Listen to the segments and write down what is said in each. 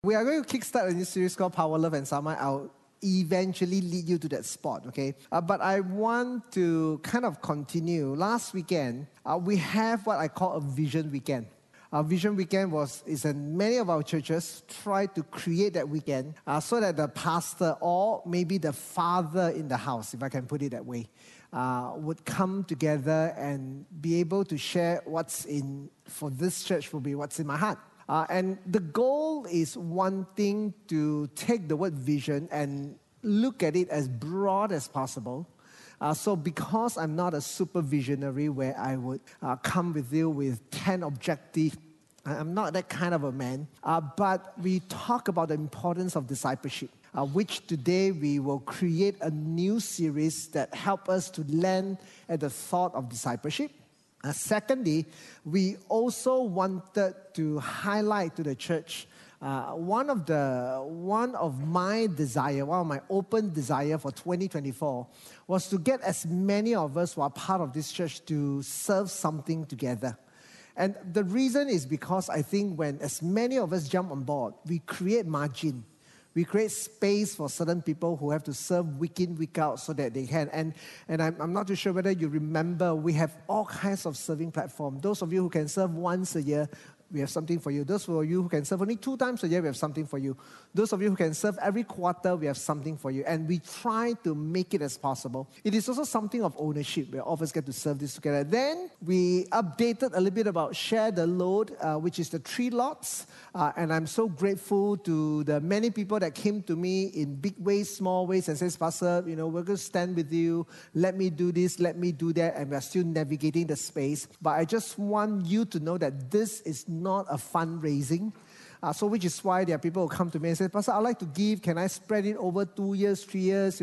We are going to kickstart a new series called Power, Love, and Sound Mind. I'll eventually lead you to that spot, okay? But I want to kind of continue. Last weekend, we have what I call a Vision Weekend. Our Vision Weekend is in many of our churches try to create that weekend so that the pastor or maybe the father in the house, if I can put it that way, would come together and be able to share what's in, for this church will be what's in my heart. And the goal is wanting to take the word vision and look at it as broad as possible. So because I'm not a super visionary where I would come with you with 10 objectives, I'm not that kind of a man. But we talk about the importance of discipleship, which today we will create a new series that help us to land at the thought of discipleship. Secondly, we also wanted to highlight to the church one of my open desire for 2024 was to get as many of us who are part of this church to serve something together. And the reason is because I think when as many of us jump on board, we create margin. We create space for certain people who have to serve week in, week out so that they can. And I'm not too sure whether you remember, we have all kinds of serving platforms. Those of you who can serve once a year, we have something for you. Those of you who can serve only 2 times a year, we have something for you. Those of you who can serve every quarter, we have something for you. And we try to make it as possible. It is also something of ownership, where all of us get to serve this together. Then we updated a little bit about Share the Load, which is the 3 lots. And I'm so grateful to the many people that came to me in big ways, small ways, and says, Pastor, we're going to stand with you. Let me do this, let me do that. And we're still navigating the space. But I just want you to know that this is not a fundraising. So which is why there are people who come to me and say, Pastor, I'd like to give. Can I spread it over 2 years, 3 years?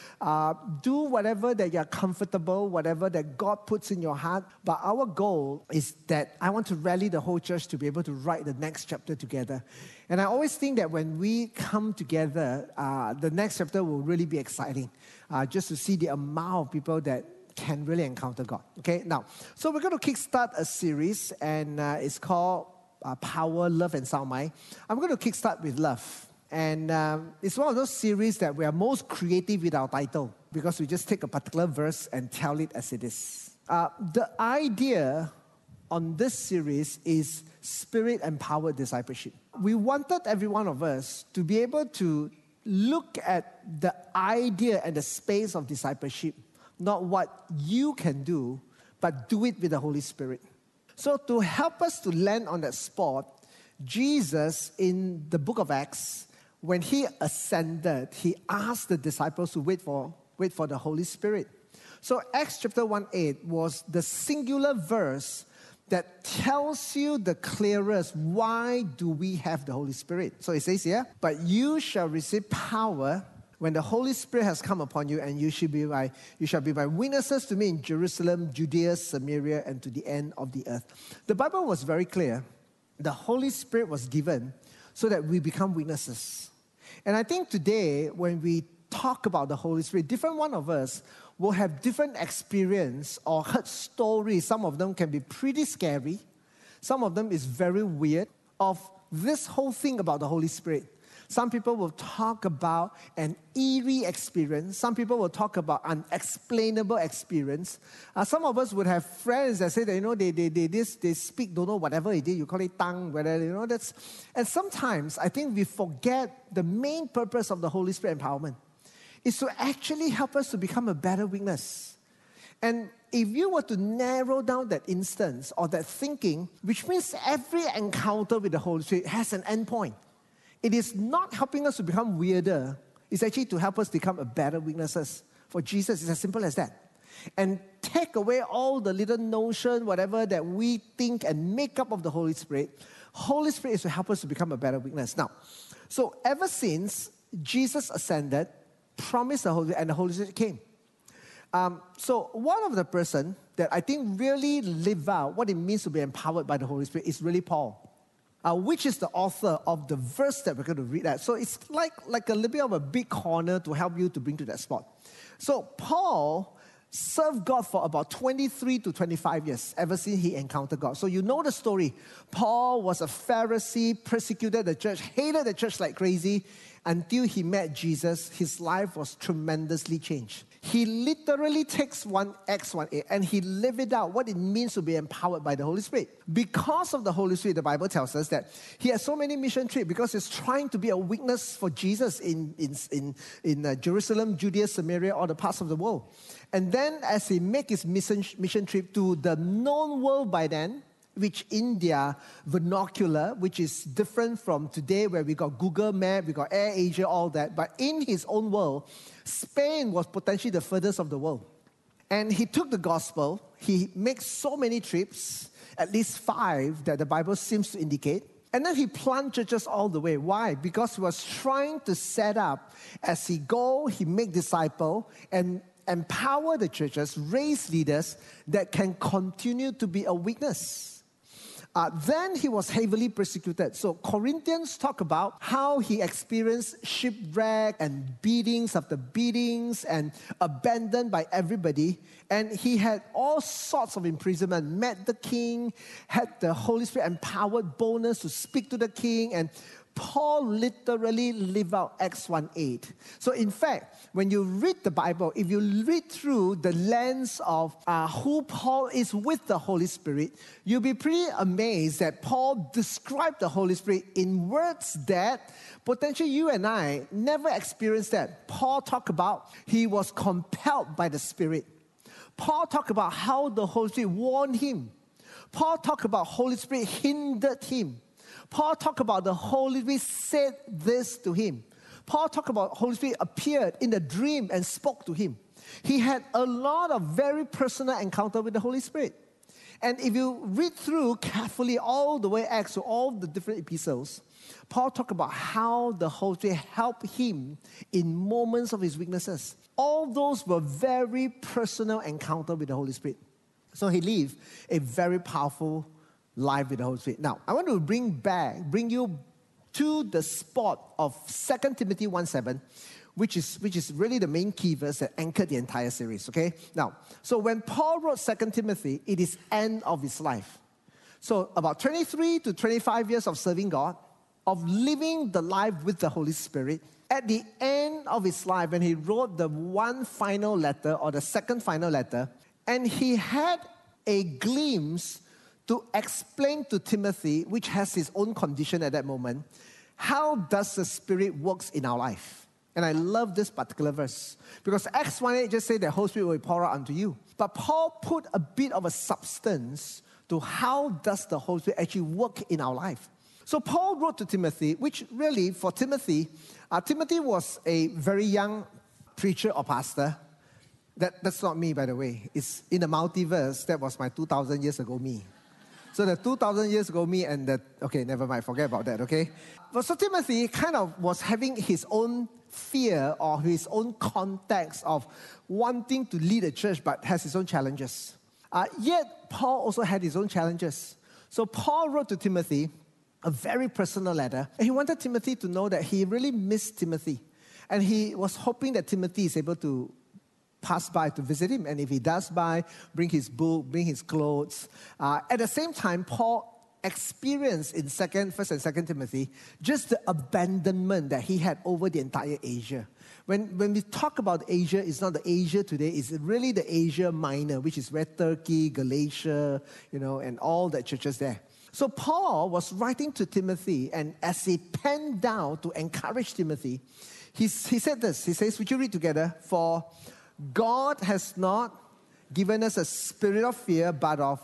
Do whatever that you're comfortable, whatever that God puts in your heart. But our goal is that I want to rally the whole church to be able to write the next chapter together. And I always think that when we come together, the next chapter will really be exciting. Just to see the amount of people that can really encounter God. Okay, now, so we're going to kickstart a series, and it's called Power, Love, and Sound Mind. I'm going to kickstart with love. And it's one of those series that we are most creative with our title, because we just take a particular verse and tell it as it is. The idea on this series is spirit-empowered discipleship. We wanted every one of us to be able to look at the idea and the space of discipleship, not what you can do, but do it with the Holy Spirit. So to help us to land on that spot, Jesus in the book of Acts, when he ascended, he asked the disciples to wait for the Holy Spirit. So Acts chapter 1:8 was the singular verse that tells you the clearest why do we have the Holy Spirit. So it says here, but you shall receive power when the Holy Spirit has come upon you, and you shall be my witnesses to me in Jerusalem, Judea, Samaria, and to the end of the earth. The Bible was very clear. The Holy Spirit was given so that we become witnesses. And I think today, when we talk about the Holy Spirit, different one of us will have different experience or heard stories. Some of them can be pretty scary. Some of them is very weird of this whole thing about the Holy Spirit. Some people will talk about an eerie experience. Some people will talk about unexplainable experience. Some of us would have friends that say that, they speak, don't know whatever it is, you call it tongue, whatever, that's. And sometimes I think we forget the main purpose of the Holy Spirit empowerment is to actually help us to become a better witness. And if you were to narrow down that instance or that thinking, which means every encounter with the Holy Spirit has an end point. It is not helping us to become weirder. It's actually to help us become a better witnesses for Jesus. It's as simple as that. And take away all the little notion, whatever that we think and make up of the Holy Spirit. Holy Spirit is to help us to become a better witness. Now, so ever since Jesus ascended, promised the Holy Spirit, and the Holy Spirit came. So one of the person that I think really live out what it means to be empowered by the Holy Spirit is really Paul. Which is the author of the verse that we're going to read at. So it's like a little bit of a big corner to help you to bring to that spot. So Paul served God for about 23 to 25 years, ever since he encountered God. So you know the story. Paul was a Pharisee, persecuted the church, hated the church like crazy. Until he met Jesus, his life was tremendously changed. He literally takes Acts 1:8 and he lived it out, what it means to be empowered by the Holy Spirit. Because of the Holy Spirit, the Bible tells us that he has so many mission trips because he's trying to be a witness for Jesus in Jerusalem, Judea, Samaria, or the parts of the world. And then as he makes his mission trip to the known world by then, which in their vernacular, which is different from today where we got Google Map, we got AirAsia, all that. But in his own world, Spain was potentially the furthest of the world. And he took the gospel, he makes so many trips, at least 5 that the Bible seems to indicate. And then he planted churches all the way. Why? Because he was trying to set up, as he make disciples and empower the churches, raise leaders that can continue to be a witness. Then he was heavily persecuted. So Corinthians talk about how he experienced shipwreck and beatings after beatings and abandoned by everybody. And he had all sorts of imprisonment, met the king, had the Holy Spirit empowered boldness to speak to the king, and Paul literally lived out Acts 1:8. So in fact, when you read the Bible, if you read through the lens of who Paul is with the Holy Spirit, you'll be pretty amazed that Paul described the Holy Spirit in words that potentially you and I never experienced that. Paul talked about he was compelled by the Spirit. Paul talked about how the Holy Spirit warned him. Paul talked about Holy Spirit hindered him. Paul talked about the Holy Spirit said this to him. Paul talked about Holy Spirit appeared in a dream and spoke to him. He had a lot of very personal encounter with the Holy Spirit. And if you read through carefully all the way Acts to all the different epistles, Paul talked about how the Holy Spirit helped him in moments of his weaknesses. All those were very personal encounter with the Holy Spirit. So he lived a very powerful life with the Holy Spirit. Now, I want to bring you to the spot of 2 Timothy 1:7, which is really the main key verse that anchored the entire series, okay? Now, so when Paul wrote 2 Timothy, it is end of his life. So about 23 to 25 years of serving God, of living the life with the Holy Spirit. At the end of his life, when he wrote the one final letter or the second final letter, and he had a glimpse to explain to Timothy, which has his own condition at that moment, how does the Spirit works in our life. And I love this particular verse because Acts 1:8 just said the Holy Spirit will be poured out unto you. But Paul put a bit of a substance to how does the Holy Spirit actually work in our life. So Paul wrote to Timothy, which really for Timothy, Timothy was a very young preacher or pastor. That's not me, by the way. It's in the multiverse. That was my 2,000 years ago me. So the 2,000 years ago me and okay, never mind, forget about that, okay? But so Timothy kind of was having his own fear or his own context of wanting to lead a church but has his own challenges. Yet Paul also had his own challenges. So Paul wrote to Timothy a very personal letter, and he wanted Timothy to know that he really missed Timothy. And he was hoping that Timothy is able to pass by to visit him, and if he does by, bring his book, bring his clothes. At the same time, Paul experienced in 1st and 2nd Timothy just the abandonment that he had over the entire Asia. When we talk about Asia, it's not the Asia today, it's really the Asia Minor, which is where Turkey, Galatia, and all the churches there. So Paul was writing to Timothy, and as he penned down to encourage Timothy, he said this, he says, would you read together? For God has not given us a spirit of fear, but of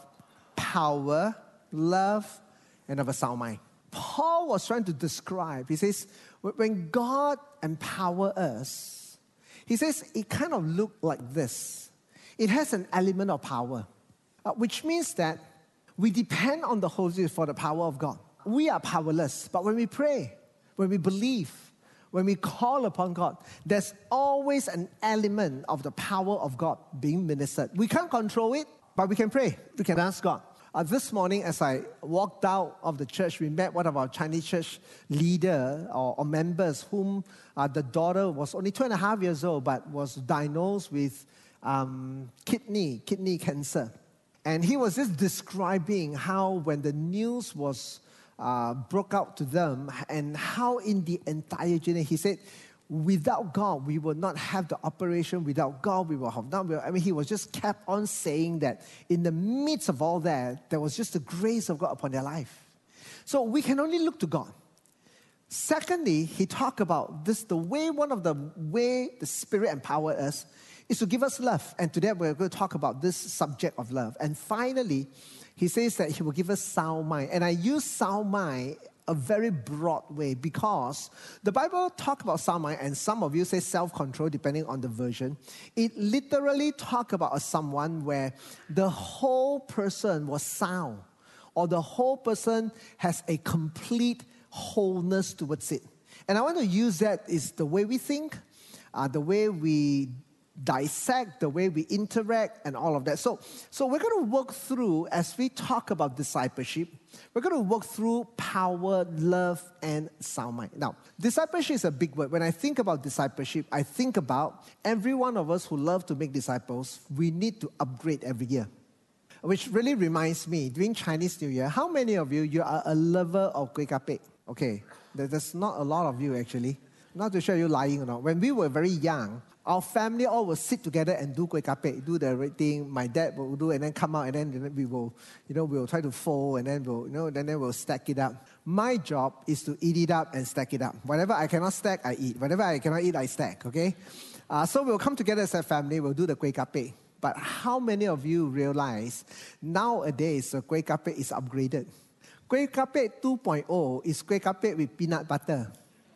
power, love, and of a sound mind. Paul was trying to describe, he says, when God empowers us, he says it kind of looked like this. It has an element of power, which means that we depend on the Holy Spirit for the power of God. We are powerless, but when we pray, when we believe, when we call upon God, there's always an element of the power of God being ministered. We can't control it, but we can pray. We can ask God. This morning, as I walked out of the church, we met one of our Chinese church leader or members whom the daughter was only 2.5 years old, but was diagnosed with kidney cancer. And he was just describing how when the news was broke out to them and how in the entire journey, he said, without God, we will not have the operation. Without God, we will have not. I mean, he was just kept on saying that in the midst of all that, there was just the grace of God upon their life. So we can only look to God. Secondly, he talked about this, one of the way the Spirit empowered us is to give us love. And today we're going to talk about this subject of love. And finally, he says that he will give us sound mind. And I use sound mind a very broad way because the Bible talks about sound mind, and some of you say self-control depending on the version. It literally talks about someone where the whole person was sound, or the whole person has a complete wholeness towards it. And I want to use that is the way we think, the way we dissect, the way we interact, and all of that. So we're going to work through, as we talk about discipleship, we're going to work through power, love, and sound mind. Now, discipleship is a big word. When I think about discipleship, I think about every one of us who love to make disciples, we need to upgrade every year. Which really reminds me, during Chinese New Year, how many of you are a lover of kueh kapek? Okay, there's not a lot of you actually. I'm not too sure you're lying or not. When we were very young, our family all will sit together and do kueh kapek, do the right thing. My dad will do, and then come out, and then we will, we'll try to fold, and then we'll stack it up. My job is to eat it up and stack it up. Whatever I cannot stack, I eat. Whatever I cannot eat, I stack. Okay, so we'll come together as a family. We'll do the kueh kapek. But how many of you realize nowadays the kueh kapek is upgraded? Kueh kapek 2.0 is kueh kapek with peanut butter.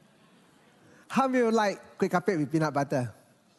How many of you like kueh kapek with peanut butter?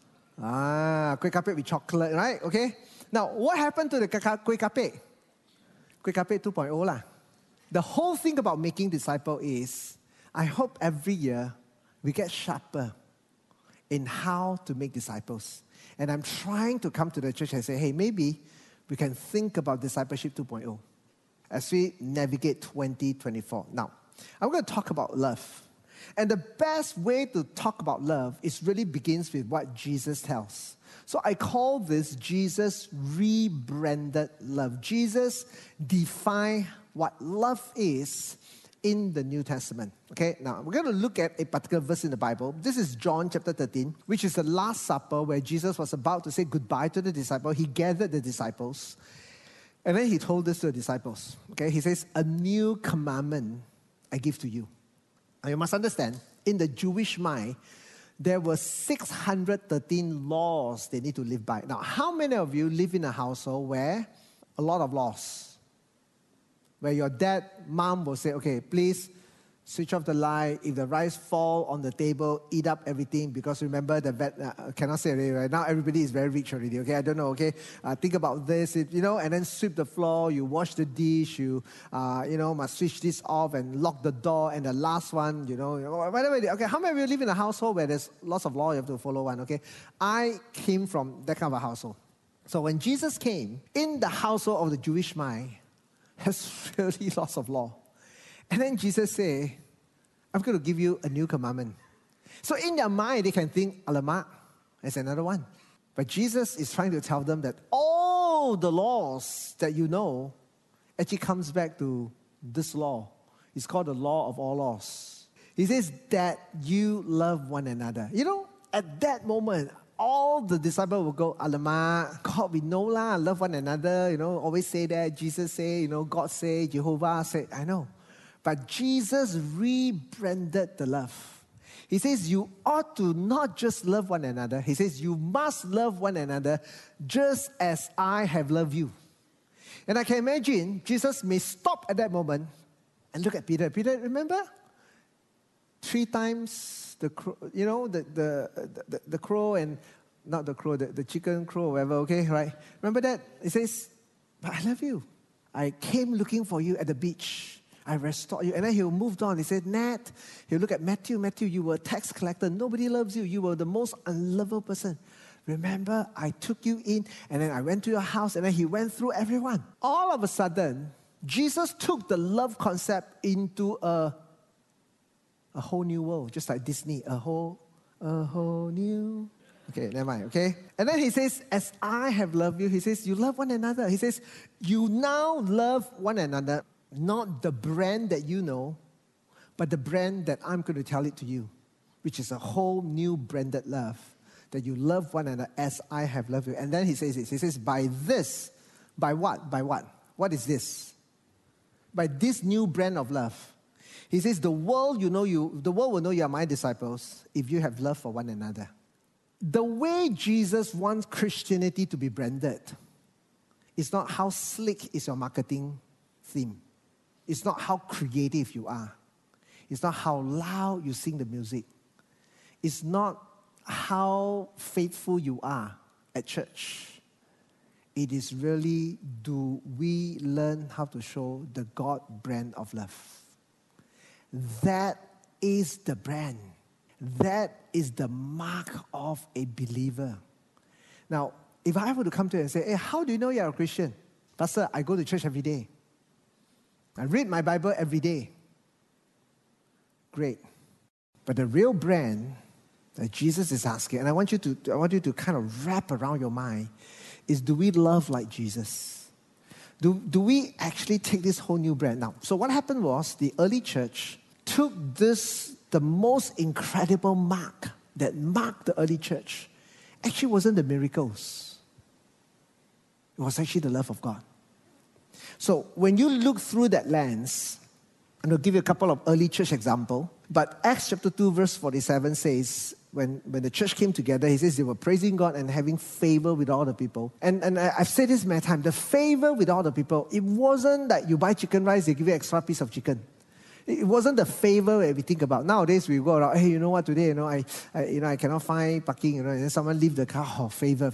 Kueh kapek with chocolate, right? Okay. Now, what happened to the kueh kapek? Kueh kapek 2.0 lah. The whole thing about making disciple is, I hope every year we get sharper in how to make disciples. And I'm trying to come to the church and say, hey, maybe we can think about discipleship 2.0 as we navigate 2024. Now, I'm going to talk about love. And the best way to talk about love is really begins with what Jesus tells. So I call this Jesus rebranded love. Jesus defined what love is in the New Testament. Okay, now we're going to look at a particular verse in the Bible. This is John chapter 13, which is the Last Supper where Jesus was about to say goodbye to the disciples. He gathered the disciples, and then he told this to the disciples. Okay, he says, a new commandment I give to you. Now you must understand, in the Jewish mind, there were 613 laws they need to live by. Now, how many of you live in a household where a lot of laws? Where your dad, mom will say, okay, please switch off the light. If the rice fall on the table, eat up everything. Because remember, the vet, cannot say already, right? Now everybody is very rich already, okay? I don't know, okay? Think about this, and then sweep the floor, you wash the dish, you must switch this off and lock the door. And the last one, whatever. Okay, how many of you live in a household where there's lots of law you have to follow one, okay? I came from that kind of a household. So when Jesus came, in the household of the Jewish mind, has really lots of law. And then Jesus said, I'm going to give you a new commandment. So in their mind, they can think, alamak, there's another one. But Jesus is trying to tell them that all the laws that you know actually comes back to this law. It's called the law of all laws. He says that you love one another. At that moment, all the disciples will go, alamak, God, we know lah, love one another, always say that. Jesus say, God say, Jehovah say, I know. But Jesus rebranded the love. He says you ought to not just love one another. He says you must love one another just as I have loved you. And I can imagine Jesus may stop at that moment and look at Peter. Peter, remember? 3 times the crow, the crow and not the crow, the chicken crow, whatever, okay, right? Remember that? He says, but I love you. I came looking for you at the beach. I restored you. And then he moved on. He said, Nat, he'll look at Matthew. Matthew, you were a tax collector. Nobody loves you. You were the most unlovable person. Remember, I took you in, and then I went to your house, and then he went through everyone. All of a sudden, Jesus took the love concept into a whole new world, just like Disney, a whole new. Okay, never mind, okay? And then he says, as I have loved you, he says, you love one another. He says, you now love one another, not the brand that you know, but the brand that I'm going to tell it to you, which is a whole new branded love, that you love one another as I have loved you. And then he says this, he says, by this, by what? By what? What is this? By this new brand of love. He says, the world will know you are my disciples if you have love for one another. The way Jesus wants Christianity to be branded is not how slick is your marketing theme. It's not how creative you are. It's not how loud you sing the music. It's not how faithful you are at church. It is really, do we learn how to show the God brand of love? That is the brand. That is the mark of a believer. Now, if I were to come to you and say, hey, how do you know you're a Christian? Pastor, I go to church every day. I read my Bible every day. Great. But the real brand that Jesus is asking, and I want you to kind of wrap around your mind, is, do we love like Jesus? Do we actually take this whole new brand? Now, so what happened was the early church took this, the most incredible mark that marked the early church. Actually wasn't the miracles. It was actually the love of God. So when you look through that lens, and I'll give you a couple of early church examples, but Acts chapter 2 verse 47 says, when the church came together, he says they were praising God and having favor with all the people. And I've said this many times, the favor with all the people, it wasn't that you buy chicken rice, they give you extra piece of chicken. It wasn't the favor that we think about. Nowadays we go around, hey, you know what, today, I cannot find parking, and then someone leave the car, oh, favor,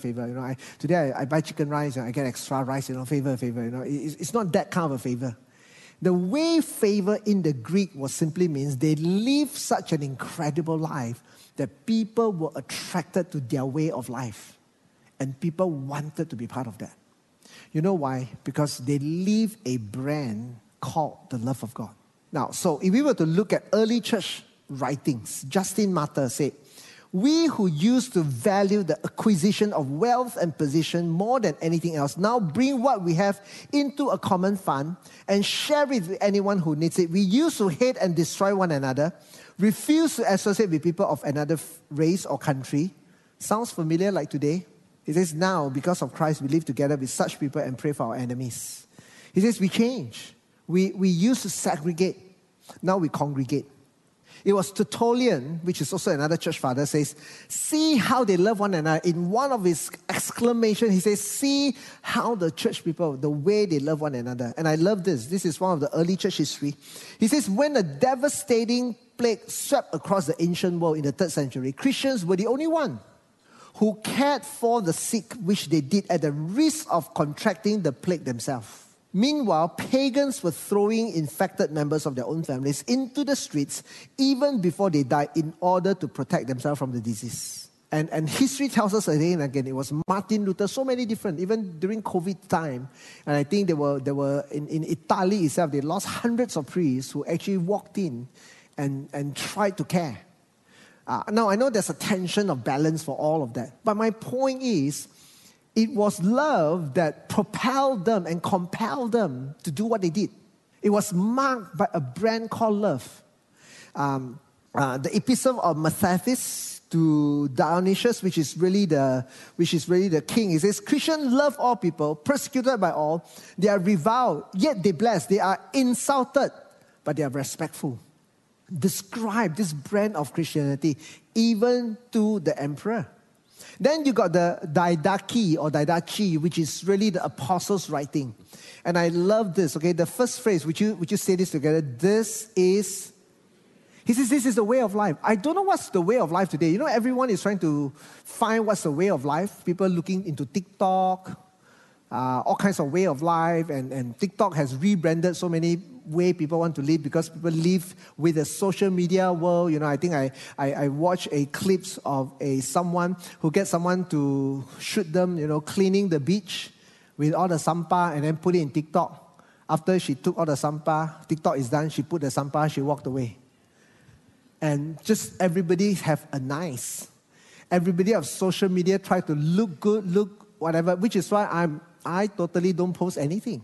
today I buy chicken rice, I get extra rice, favor, it's not that kind of a favor. The way favor in the Greek was simply means they live such an incredible life that people were attracted to their way of life. And people wanted to be part of that. You know why? Because they live a brand called the love of God. Now, so if we were to look at early church writings, Justin Martyr said, we who used to value the acquisition of wealth and position more than anything else now bring what we have into a common fund and share it with anyone who needs it. We used to hate and destroy one another, refuse to associate with people of another race or country. Sounds familiar like today? He says, now, because of Christ, we live together with such people and pray for our enemies. He says, we change. We used to segregate. Now we congregate. It was Tertullian, which is also another church father, says, see how they love one another. In one of his exclamations, he says, see how the church people, the way they love one another. And I love this. This is one of the early church history. He says, when a devastating plague swept across the ancient world in the 3rd century, Christians were the only one who cared for the sick, which they did at the risk of contracting the plague themselves. Meanwhile, pagans were throwing infected members of their own families into the streets even before they died in order to protect themselves from the disease. And history tells us again and again, it was Martin Luther, so many different, even during COVID time. And I think they were in Italy itself, they lost hundreds of priests who actually walked in and tried to care. Now, I know there's a tension of balance for all of that. But my point is, it was love that propelled them and compelled them to do what they did. It was marked by a brand called love. The epistle of Mattathias to Dionysius, which is really the king. It says, Christians love all people, persecuted by all. They are reviled, yet they bless. They are insulted, but they are respectful. Describe this brand of Christianity even to the emperor. Then you got the Didache or Didache, which is really the apostles' writing. And I love this, okay? The first phrase, would you say this together? He says, this is the way of life. I don't know what's the way of life today. You know, everyone is trying to find what's the way of life. People looking into TikTok, all kinds of way of life. And TikTok has rebranded so many way people want to live because people live with a social media world. You know, I think I watched a clips of someone who gets someone to shoot them, cleaning the beach with all the sampah and then put it in TikTok. After she took all the sampah, TikTok is done, she put the sampah, she walked away. And just everybody have a nice. Everybody of social media try to look good, look whatever, which is why I totally don't post anything.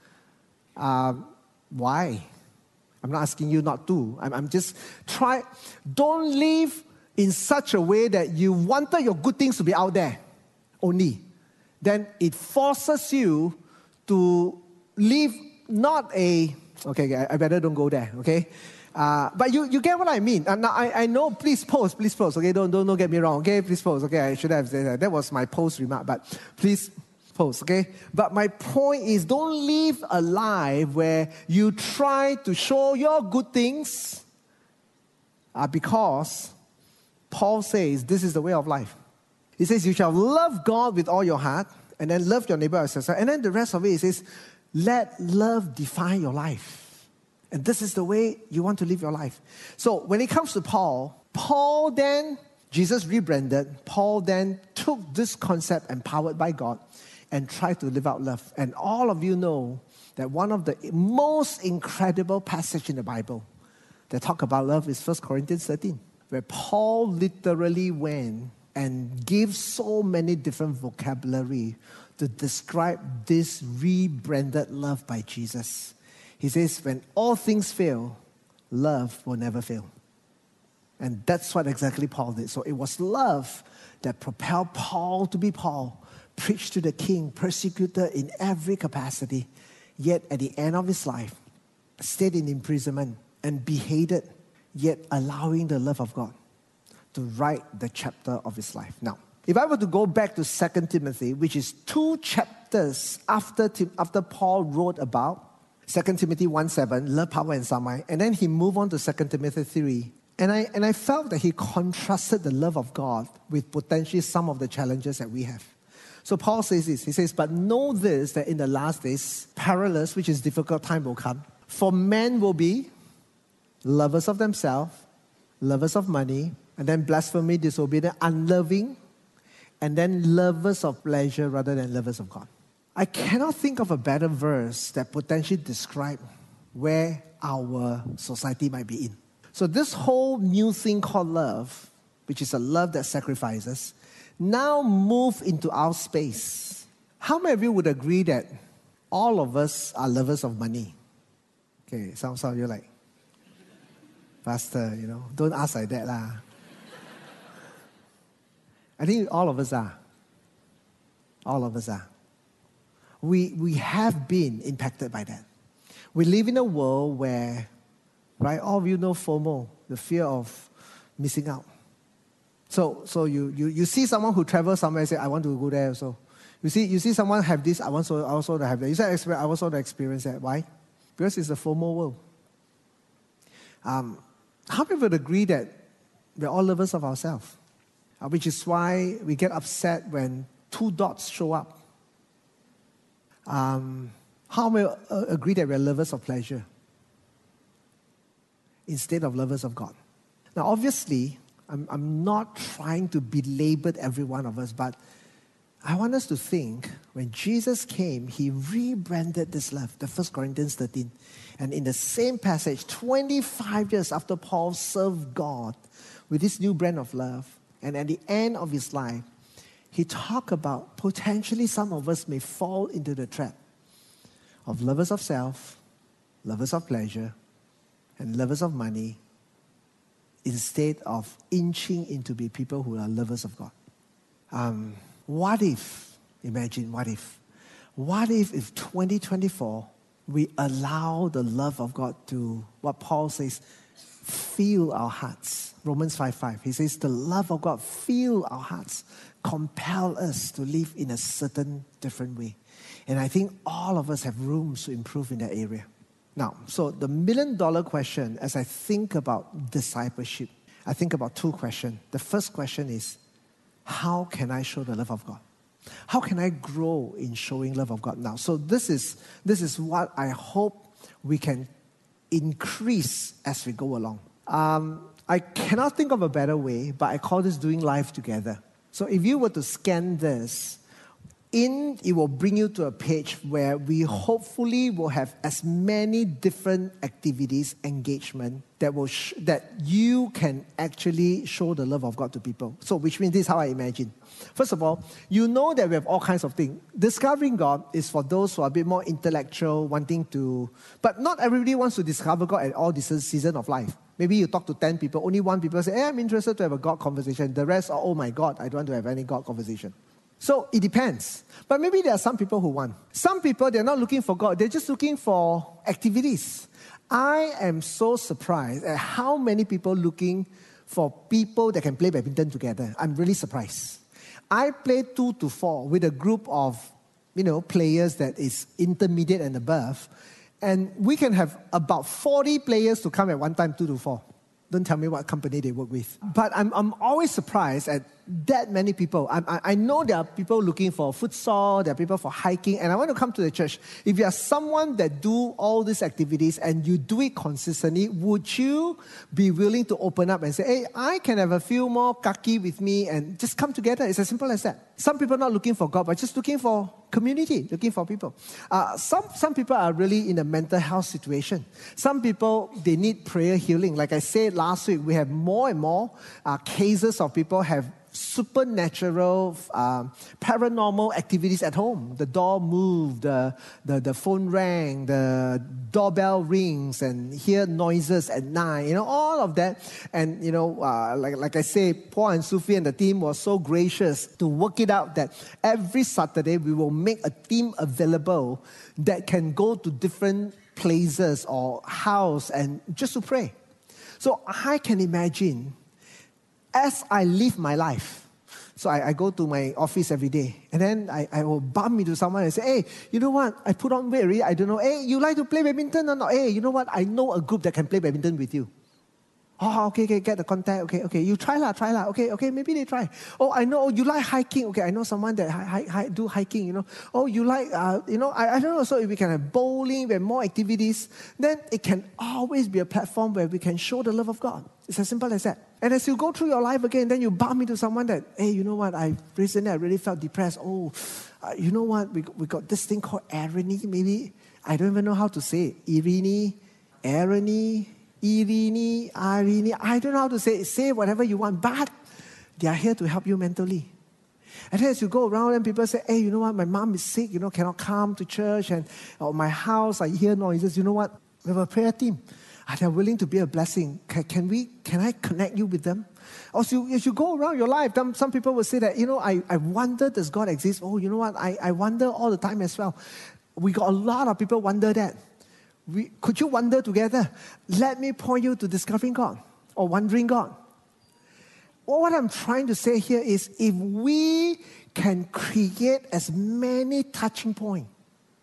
Why? I'm not asking you not to. I'm just don't live in such a way that you wanted your good things to be out there only. Then it forces you to live not a... Okay, I better don't go there, okay? But you get what I mean. Now, I know, please post, okay? Don't get me wrong, okay? Please post, okay? I should have said that. That was my post remark, but please post, okay? But my point is, don't live a life where you try to show your good things because Paul says this is the way of life. He says, you shall love God with all your heart, and then love your neighbor as yourself. And then the rest of it, he says, let love define your life. And this is the way you want to live your life. So when it comes to Paul then, Jesus rebranded. Paul then took this concept empowered by God and tried to live out love. And all of you know that one of the most incredible passages in the Bible that talk about love is 1 Corinthians 13, where Paul literally went and gave so many different vocabulary to describe this rebranded love by Jesus. He says, when all things fail, love will never fail. And that's what exactly Paul did. So it was love that propelled Paul to be Paul, preached to the king, persecuted in every capacity, yet at the end of his life, stayed in imprisonment and beheaded, yet allowing the love of God to write the chapter of his life. Now, if I were to go back to 2 Timothy, which is 2 chapters after Paul wrote about 2 Timothy 1:7, love, power, and sound, and then he moved on to 2 Timothy 3, and I felt that he contrasted the love of God with potentially some of the challenges that we have. So Paul says this, he says, but know this, that in the last days, perilous, which is difficult time will come. For men will be lovers of themselves, lovers of money, and then blasphemy, disobedient, unloving, and then lovers of pleasure rather than lovers of God. I cannot think of a better verse that potentially describes where our society might be in. So this whole new thing called love, which is a love that sacrifices, now move into our space. How many of you would agree that all of us are lovers of money? Okay, some of you are like, Pastor, don't ask like that lah. I think all of us are. All of us are. We have been impacted by that. We live in a world where, right, all of you know FOMO, the fear of missing out. So you see someone who travels somewhere and say, I want to go there also. You see someone have this, I also to have that. You say, I also want to experience that. Why? Because it's a FOMO world. How many would agree that we're all lovers of ourselves? Which is why we get upset when 2 dots show up. How many agree that we're lovers of pleasure instead of lovers of God? Now, obviously, I'm not trying to belabor every one of us, but I want us to think, when Jesus came, he rebranded this love, the 1 Corinthians 13. And in the same passage, 25 years after Paul served God with this new brand of love, and at the end of his life, he talked about potentially some of us may fall into the trap of lovers of self, lovers of pleasure, and lovers of money, instead of inching into be people who are lovers of God. What if 2024, we allow the love of God to, what Paul says, fill our hearts. Romans 5:5. He says, the love of God fill our hearts, compel us to live in a certain different way. And I think all of us have rooms to improve in that area. Now, so the million-dollar question, as I think about discipleship, I think about 2 questions. The first question is, how can I show the love of God? How can I grow in showing love of God now? So this is what I hope we can increase as we go along. I cannot think of a better way, but I call this doing life together. So if you were to scan this, it will bring you to a page where we hopefully will have as many different activities, engagement, that you can actually show the love of God to people. So, which means this is how I imagine. First of all, you know that we have all kinds of things. Discovering God is for those who are a bit more intellectual, but not everybody wants to discover God at all this season of life. Maybe you talk to 10 people, only one people say, I'm interested to have a God conversation. The rest are, oh my God, I don't want to have any God conversation. So it depends. But maybe there are some people who want. Some people, they're not looking for God. They're just looking for activities. I am so surprised at how many people looking for people that can play badminton together. I'm really surprised. I play 2 to 4 with a group of, players that is intermediate and above. And we can have about 40 players to come at one time, 2 to 4. Don't tell me what company they work with. But I'm always surprised at that many people. I know there are people looking for futsal, there are people for hiking, and I want to come to the church. If you are someone that do all these activities and you do it consistently, would you be willing to open up and say, hey, I can have a few more kaki with me and just come together? It's as simple as that. Some people are not looking for God, but just looking for community, looking for people. Some people are really in a mental health situation. Some people, they need prayer healing. Like I said last week, we have more and more cases of people have supernatural, paranormal activities at home. The door moved, the phone rang, the doorbell rings, and hear noises at night. All of that. And like I say, Paul and Sufi and the team were so gracious to work it out that every Saturday we will make a team available that can go to different places or house and just to pray. So I can imagine, as I live my life, so I go to my office every day, and then I will bump into someone and say, hey, you know what, I put on weight already, I don't know, hey, you like to play badminton or not? Hey, you know what, I know a group that can play badminton with you. Oh, okay, get the contact, okay, you try lah, okay, maybe they try. Oh, I know, you like hiking, okay, I know someone that do hiking, Oh, you like, I don't know, so if we can have bowling, we have more activities, then it can always be a platform where we can show the love of God. It's as simple as that. And as you go through your life again, then you bump into someone that, hey, you know what, recently I really felt depressed. Oh, you know what, we got this thing called Irene, maybe, I don't even know how to say it. Irene, I don't know how to say it. Say whatever you want, but they are here to help you mentally. And then as you go around and people say, hey, you know what, my mom is sick, cannot come to church, and my house, I hear noises. You know what, we have a prayer team. They're willing to be a blessing. Can I connect you with them? Also, as you go around your life, some people will say that, I wonder, does God exist? Oh, you know what, I wonder all the time as well. We got a lot of people wonder that. Could you wonder together? Let me point you to discovering God or wondering God. Well, what I'm trying to say here is, if we can create as many touching points,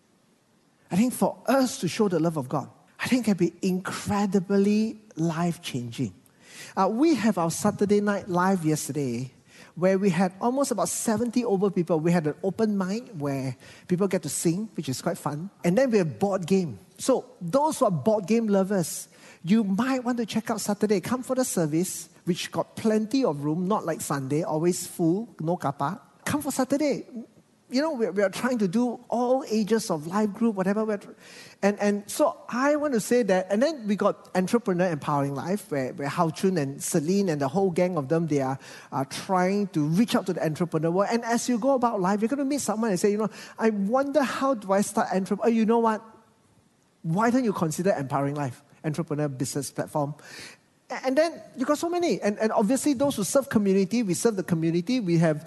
I think for us to show the love of God, I think it can be incredibly life-changing. We have our Saturday night live yesterday, where we had almost about 70 over people. We had an open mic where people get to sing, which is quite fun. And then we have board game. So those who are board game lovers, you might want to check out Saturday. Come for the service, which got plenty of room, not like Sunday, always full, no kapa. Come for Saturday. We are trying to do all ages of life group, whatever. And so I want to say that. And then we got Entrepreneur Empowering Life, where Hao Chun and Celine and the whole gang of them, they are trying to reach out to the entrepreneur world. And as you go about life, you're going to meet someone and say, I wonder, how do I start entrepreneur? You know what? Why don't you consider Empowering Life, entrepreneur business platform? And then you got so many. And obviously those who serve community, we serve the community. We have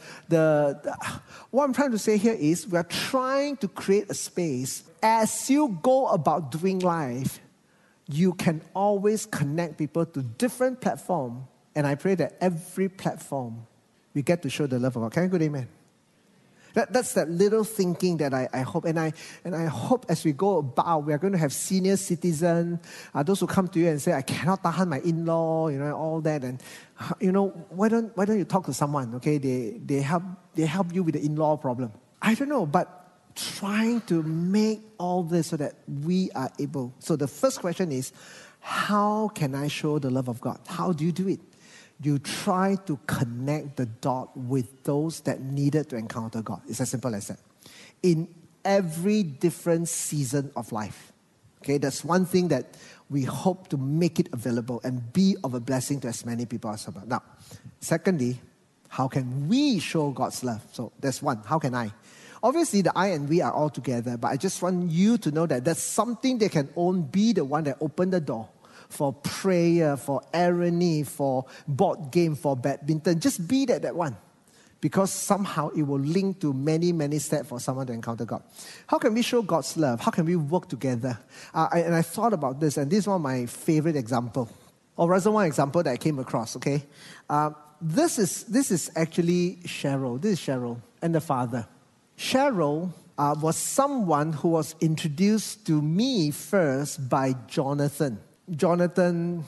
what I'm trying to say here is, we are trying to create a space. As you go about doing life, you can always connect people to different platforms. And I pray that every platform, we get to show the love of God. Can I go amen? That's that little thinking that I hope. And I hope as we go about, we are going to have senior citizens, those who come to you and say, I cannot tahan my in-law, all that. And, why don't you talk to someone, okay? They help you with the in-law problem. I don't know, but trying to make all this so that we are able. So the first question is, how can I show the love of God? How do you do it? You try to connect the dot with those that needed to encounter God. It's as simple as that. in every different season of life. Okay, that's one thing that we hope to make it available and be of a blessing to as many people as possible. Now, secondly, how can we show God's love? So that's one. How can I? Obviously, the I and we are all together, but I just want you to know that that's something they can own, be the one that opened the door for prayer, for irony, for board game, for badminton. Just be that one. Because somehow it will link to many, many steps for someone to encounter God. How can we show God's love? How can we work together? And I thought about this, and this is one of my favorite examples. Or rather, one example that I came across, okay? This is actually Cheryl. This is Cheryl and the father. Cheryl was someone who was introduced to me first by Jonathan. Jonathan,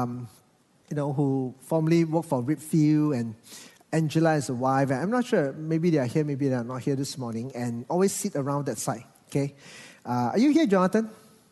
who formerly worked for Ripfield, and Angela is a wife. And I'm not sure, maybe they are here, maybe they are not here this morning, and always sit around that side, okay? Are you here, Jonathan?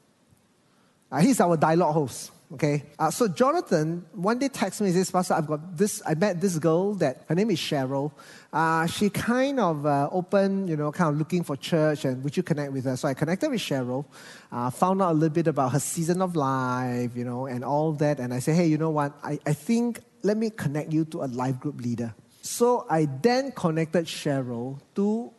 He's our dialogue host. Okay, so Jonathan one day texted me and says, Pastor, I met this girl that, her name is Cheryl. She kind of opened, kind of looking for church, and would you connect with her? So I connected with Cheryl, found out a little bit about her season of life, and all that. And I said, hey, you know what? I think, let me connect you to a life group leader. So I then connected Cheryl to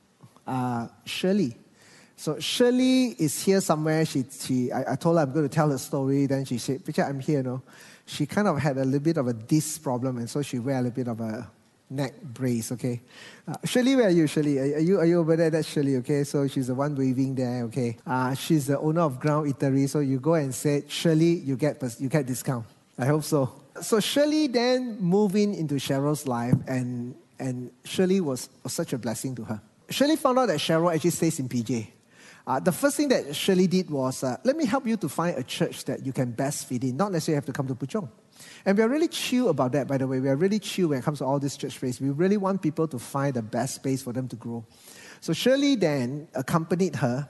Shirley. So Shirley is here somewhere. I told her I'm going to tell her story. Then she said, Richard, I'm here, no? She kind of had a little bit of a disc problem, and so she wear a little bit of a neck brace, okay? Shirley, where are you, Shirley? Are you over there? That's Shirley, okay? So she's the one waving there, okay? She's the owner of Ground Eatery, so you go and say, Shirley, you get discount. I hope so. So Shirley then moved into Cheryl's life, and Shirley was such a blessing to her. Shirley found out that Cheryl actually stays in PJ. The first thing that Shirley did was, let me help you to find a church that you can best fit in. Not necessarily have to come to Puchong. And we are really chill about that, by the way. We are really chill when it comes to all this church space. We really want people to find the best space for them to grow. So Shirley then accompanied her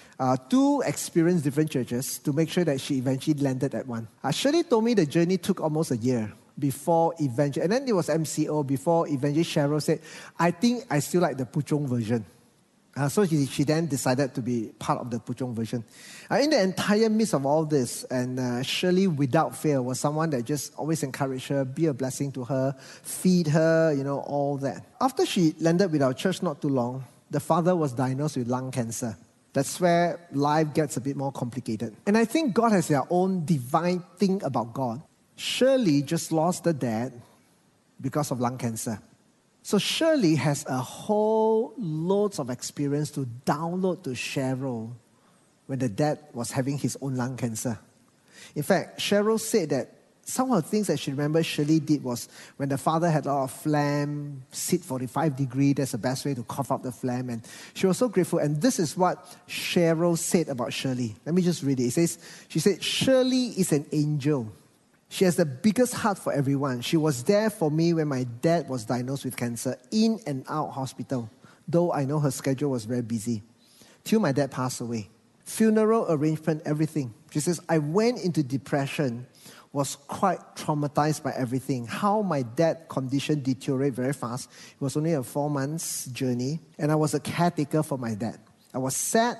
to experience different churches to make sure that she eventually landed at one. Shirley told me the journey took almost a year before eventually, and then it was MCO, before eventually Cheryl said, I think I still like the Puchong version. So she then decided to be part of the Puchong version. In the entire midst of all this, and Shirley, without fail, was someone that just always encouraged her, be a blessing to her, feed her, all that. After she landed with our church not too long, the father was diagnosed with lung cancer. That's where life gets a bit more complicated. And I think God has their own divine thing about God. Shirley just lost the dad because of lung cancer. So Shirley has a whole loads of experience to download to Cheryl when the dad was having his own lung cancer. In fact, Cheryl said that some of the things that she remembers Shirley did was when the father had a lot of phlegm, sit 45 degrees, that's the best way to cough up the phlegm. And she was so grateful. And this is what Cheryl said about Shirley. Let me just read it. She said, Shirley is an angel. She has the biggest heart for everyone. She was there for me when my dad was diagnosed with cancer, in and out hospital, though I know her schedule was very busy, till my dad passed away. Funeral arrangement, everything. She says, I went into depression, was quite traumatized by everything. How my dad's condition deteriorated very fast. It was only a 4 months journey, and I was a caretaker for my dad. I was sad,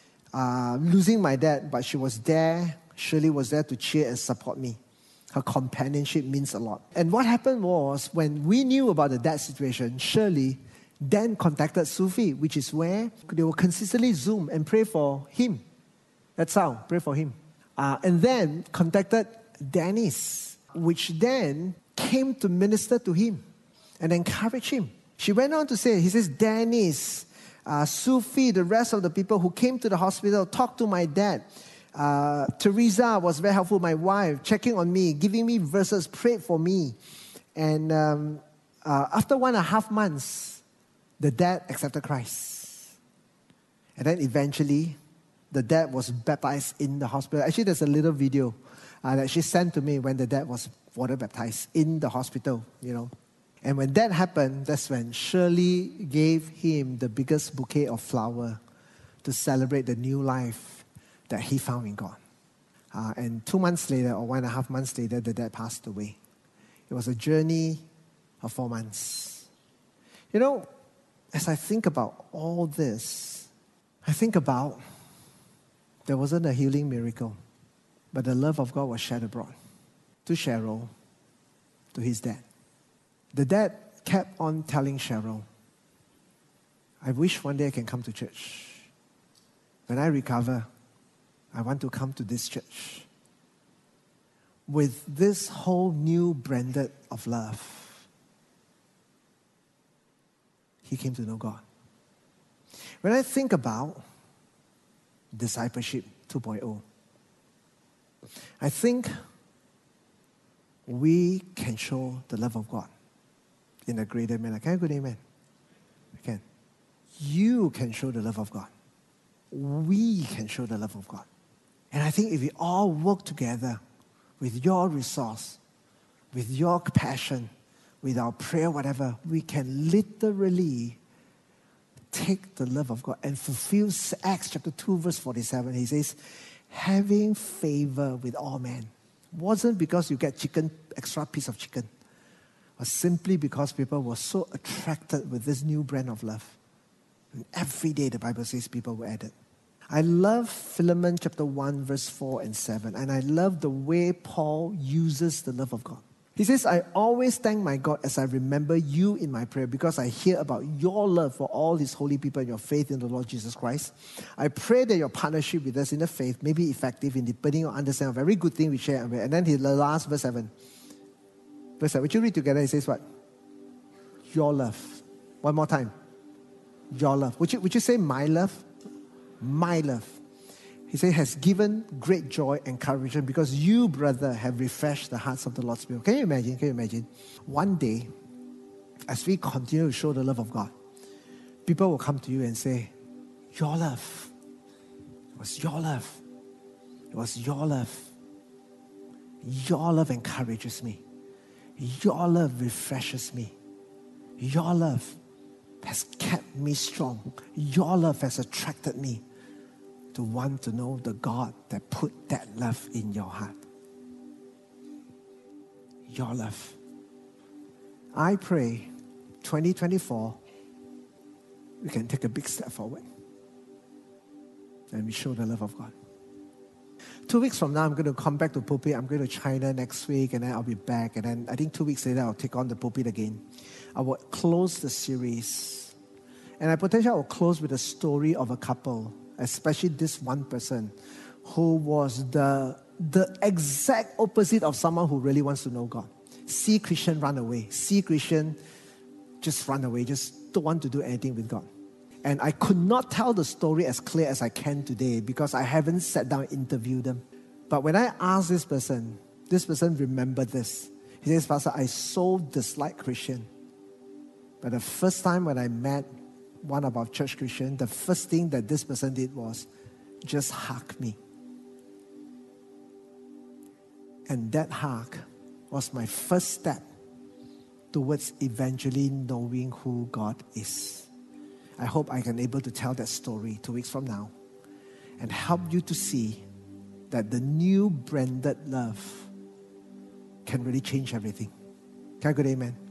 losing my dad, but she was there. Shirley was there to cheer and support me. Her companionship means a lot. And what happened was, when we knew about the dad situation, Shirley then contacted Sufi, which is where they will consistently Zoom and pray for him. That's how, pray for him. And then contacted Dennis, which then came to minister to him and encourage him. She went on to say, he says, Dennis, Sufi, the rest of the people who came to the hospital, talked to my dad. Teresa was very helpful, my wife, checking on me, giving me verses, prayed for me. And after 1.5 months, the dad accepted Christ. And then eventually, the dad was baptized in the hospital. Actually, there's a little video that she sent to me when the dad was water baptized in the hospital, And when that happened, that's when Shirley gave him the biggest bouquet of flower to celebrate the new life that he found in God. And 2 months later, or 1.5 months later, the dad passed away. It was a journey of 4 months. as I think about all this, I think about there wasn't a healing miracle, but the love of God was shed abroad to Cheryl, to his dad. The dad kept on telling Cheryl, I wish one day I can come to church. When I recover, I want to come to this church. With this whole new branded of love, he came to know God. When I think about discipleship 2.0, I think we can show the love of God in a greater manner. Can I go amen? We can. You can show the love of God. We can show the love of God. And I think if we all work together with your resource, with your passion, with our prayer, whatever, we can literally take the love of God and fulfill Acts chapter 2, verse 47. He says, having favor with all men. Wasn't because you get extra piece of chicken, but simply because people were so attracted with this new brand of love. And every day the Bible says people were added. I love Philemon chapter 1, verse 4 and 7. And I love the way Paul uses the love of God. He says, I always thank my God as I remember you in my prayer because I hear about your love for all his holy people and your faith in the Lord Jesus Christ. I pray that your partnership with us in the faith may be effective in deepening or understanding of every good thing we share. And then the last verse 7. Verse 7. Would you read together? He says what? Your love. One more time. Your love. Would you say my love? My love. He said, has given great joy and encouragement because you, brother, have refreshed the hearts of the Lord's people. Can you imagine? Can you imagine? One day, as we continue to show the love of God, people will come to you and say, your love. It was your love. It was your love. Your love encourages me. Your love refreshes me. Your love has kept me strong. Your love has attracted me to want to know the God that put that love in your heart. Your love. I pray 2024 we can take a big step forward and we show the love of God. 2 weeks from now, I'm going to come back to pulpit. I'm going to China next week, and then I'll be back. And then I think 2 weeks later, I'll take on the pulpit again. I will close the series. And I potentially will close with a story of a couple, especially this one person who was the exact opposite of someone who really wants to know God. See Christian, run away. See Christian, just run away. Just don't want to do anything with God. And I could not tell the story as clear as I can today because I haven't sat down and interviewed them. But when I asked this person remembered this. He says, Pastor, I so dislike Christian. But the first time when I met one of our church Christian, the first thing that this person did was just hug me. And that hug was my first step towards eventually knowing who God is. I hope I can be able to tell that story 2 weeks from now and help you to see that the new branded love can really change everything. Can I go amen?